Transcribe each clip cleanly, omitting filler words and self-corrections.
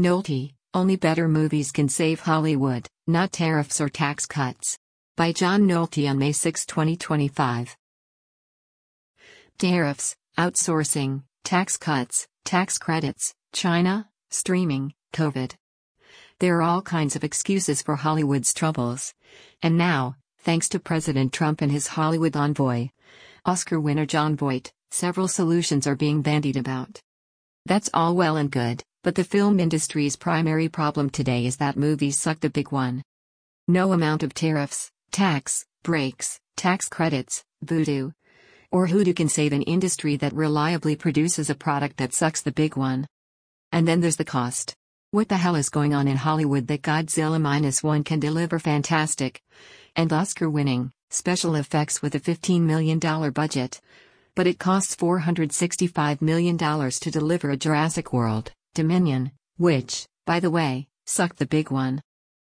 Nolte, only better movies can save Hollywood, not tariffs or tax cuts. By John Nolte on May 6, 2025. Tariffs, outsourcing, tax cuts, tax credits, China, streaming, COVID. There are all kinds of excuses for Hollywood's troubles. And now, thanks to President Trump and his Hollywood envoy, Oscar winner Jon Voight, several solutions are being bandied about. That's all well and good, but the film industry's primary problem today is that movies suck the big one. No amount of tariffs, tax breaks, tax credits, voodoo, or hoodoo can save an industry that reliably produces a product that sucks the big one. And then there's the cost. What the hell is going on in Hollywood that Godzilla -1 can deliver fantastic and Oscar-winning special effects with a $15 million budget? But it costs $465 million to deliver a Jurassic World, Dominion, which, by the way, sucked the big one.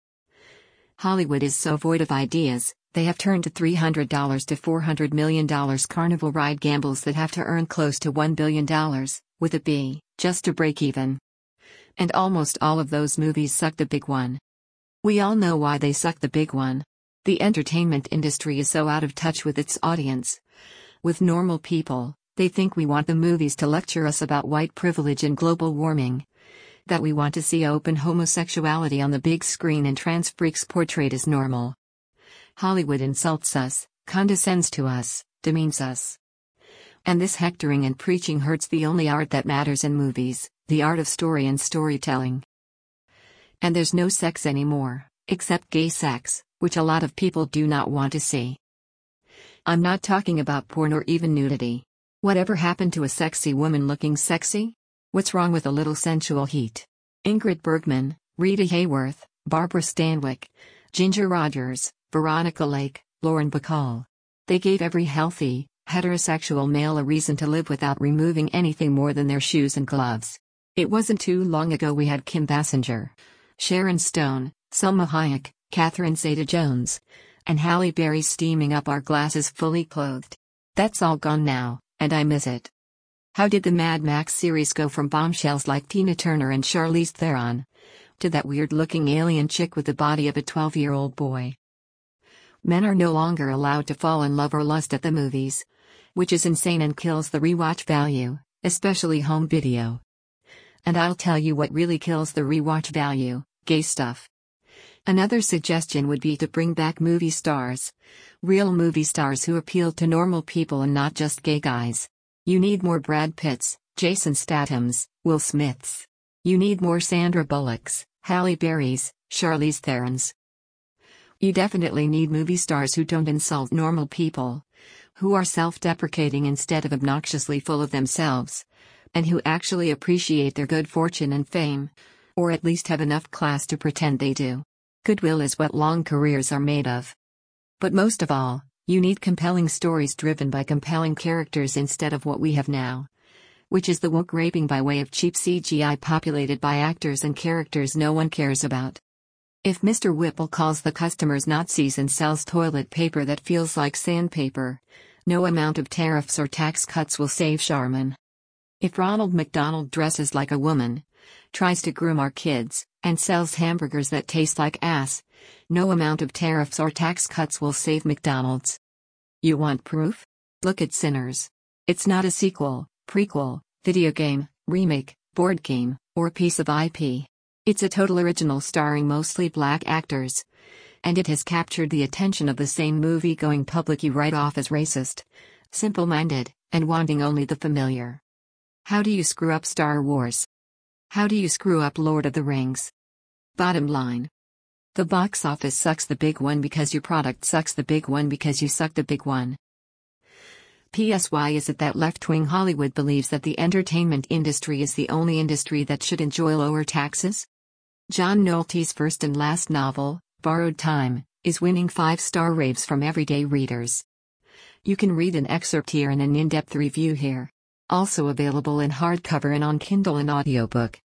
Hollywood is so void of ideas, they have turned to $300 to $400 million carnival ride gambles that have to earn close to $1 billion, with a B, just to break even. And almost all of those movies suck the big one. We all know why they suck the big one. The entertainment industry is so out of touch with its audience. With normal people, they think we want the movies to lecture us about white privilege and global warming. That we want to see open homosexuality on the big screen and trans freaks portrayed as normal. Hollywood insults us, condescends to us, demeans us. And this hectoring and preaching hurts the only art that matters in movies, the art of story and storytelling. And there's no sex anymore, except gay sex, which a lot of people do not want to see. I'm not talking about porn or even nudity. Whatever happened to a sexy woman looking sexy? What's wrong with a little sensual heat? Ingrid Bergman, Rita Hayworth, Barbara Stanwyck, Ginger Rogers, Veronica Lake, Lauren Bacall. They gave every healthy, heterosexual male a reason to live without removing anything more than their shoes and gloves. It wasn't too long ago we had Kim Basinger, Sharon Stone, Salma Hayek, Catherine Zeta-Jones, and Halle Berry steaming up our glasses fully clothed. That's all gone now, and I miss it. How did the Mad Max series go from bombshells like Tina Turner and Charlize Theron to that weird-looking alien chick with the body of a 12-year-old boy? Men are no longer allowed to fall in love or lust at the movies, which is insane and kills the rewatch value, especially home video. And I'll tell you what really kills the rewatch value: gay stuff. Another suggestion would be to bring back movie stars. Real movie stars who appeal to normal people and not just gay guys. You need more Brad Pitts, Jason Statham's, Will Smiths. You need more Sandra Bullocks, Halle Berrys, Charlize Therons. You definitely need movie stars who don't insult normal people, who are self-deprecating instead of obnoxiously full of themselves, and who actually appreciate their good fortune and fame, or at least have enough class to pretend they do. Goodwill is what long careers are made of. But most of all, you need compelling stories driven by compelling characters instead of what we have now, which is the woke raping by way of cheap CGI populated by actors and characters no one cares about. If Mr. Whipple calls the customers Nazis and sells toilet paper that feels like sandpaper, no amount of tariffs or tax cuts will save Charmin. If Ronald McDonald dresses like a woman, tries to groom our kids, and sells hamburgers that taste like ass, no amount of tariffs or tax cuts will save McDonald's. You want proof? Look at Sinners. It's not a sequel, prequel, video game, remake, board game, or piece of IP. It's a total original starring mostly black actors. And it has captured the attention of the same movie-going public you write off as racist, simple-minded, and wanting only the familiar. How do you screw up Star Wars? How do you screw up Lord of the Rings? Bottom line. The box office sucks the big one because your product sucks the big one because you suck the big one. P.S. Why is it that left-wing Hollywood believes that the entertainment industry is the only industry that should enjoy lower taxes? John Nolte's first and last novel, Borrowed Time, is winning 5-star raves from everyday readers. You can read an excerpt here and an in-depth review here. Also available in hardcover and on Kindle and audiobook.